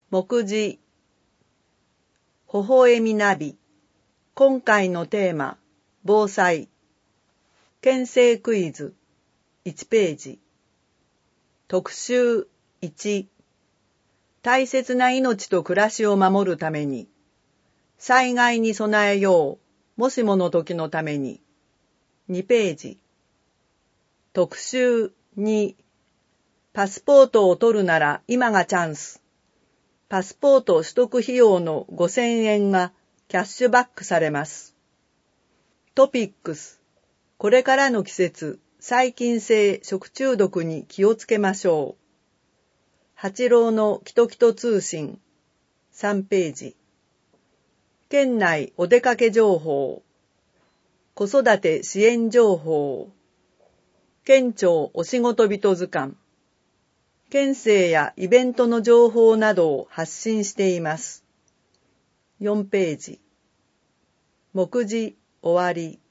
目次、微笑みナビ。今回のテーマ、防災。県政クイズ、1ページ。特集1。大切な命と暮らしを守るために、災害に備えよう、もしもの時のために。2ページ。特集2。パスポートを取るなら今がチャンス。パスポート取得費用の5000円がキャッシュバックされます。トピックス。これからの季節、細菌性食中毒に気をつけましょう。八郎のキトキト通信。3ページ。県内お出かけ情報。子育て支援情報。県庁お仕事人図鑑。県政やイベントの情報などを発信しています。4ページ。目次終わり。